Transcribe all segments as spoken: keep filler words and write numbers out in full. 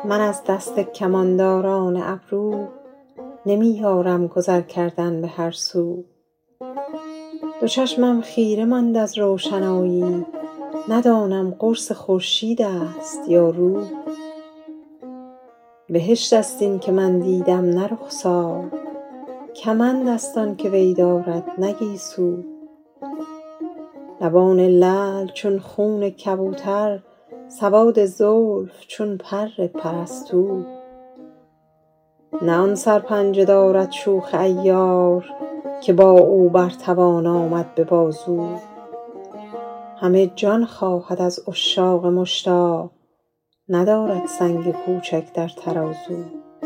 من از دست کمانداران ابرو نمی یارم گذر کردن به هر سو. دو چشمم خیره ماند از روشنایی، ندانم قرص خورشید است یا رو. بهشت است این که من دیدم نه رخسار، کمند است آن که وی دارد نه گیسو. لبان لعل چون خون کبوتر، سواد زلف چون پر پرستو. نه آن سرپنجه دارد شوخ عیار، که با او بر توان آمد به بازو. همه جان خواهد از عشاق مشتاق، ندارد سنگ کوچک در ترازو.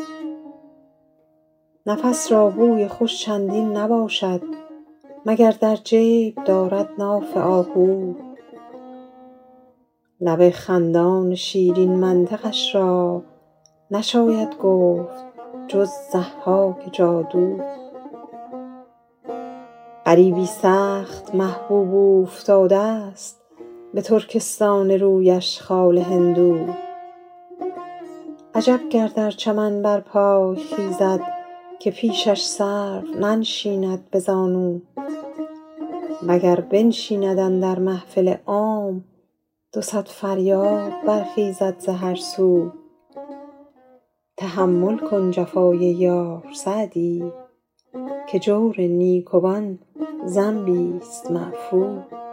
نفس را بوی خوش چندین نباشد، مگر در جیب دارد ناف آهو. لب خندان شیرین منطقش را، نشاید گفت جز ضحاک جادو. غریبی سخت محبوب اوفتاده است، به ترکستان رویش خال هندو. عجب گر در چمن بر پای خیزد، که پیشش سرو ننشیند به زانو. وگر بنشیند اندر محفل عام، دو صد فریاد برخیزد ز هر سو. تحمل کن جفای یار سعدی، که جور نیکوان ذنبی است معفو.